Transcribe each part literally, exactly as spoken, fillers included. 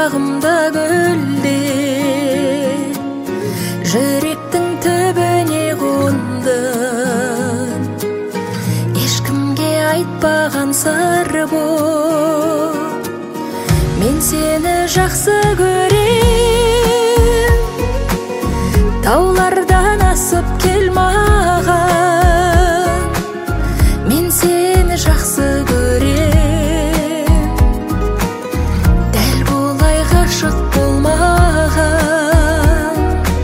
бағымда гүлдер, жүректің түбіне қондың, ешкімге айтпаған сыр бол. Мен сені жақсы көрем, таулардан асып кел маған. Мен сені жақсы көрем, дәл болай ғашық болмаған.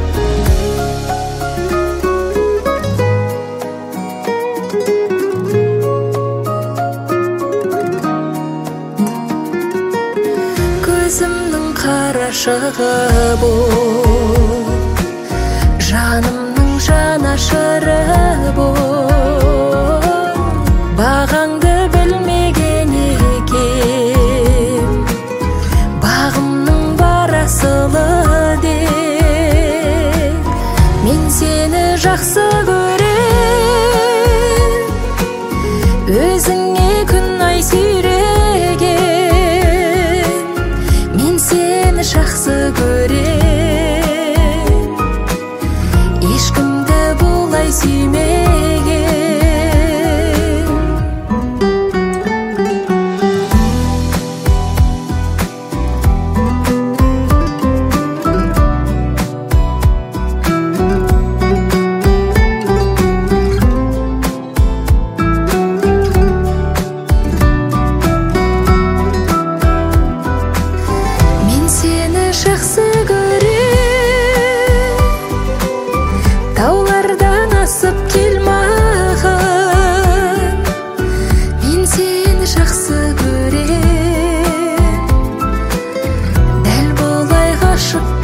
Көзімнің қарашығы бол, жанымның жанашыры бол. Бағаңды білмеген екем, бағымның бар асылы деп. Мен сені жақсы көрем, өзіңе күн ай сүйреген. Мен сені жақсы көрем, ешкімді бұлай сүймеген. Мен сені жақсы көрем, таулардан асып кел маған. Мен сені жақсы көрем, дәл болай ғашық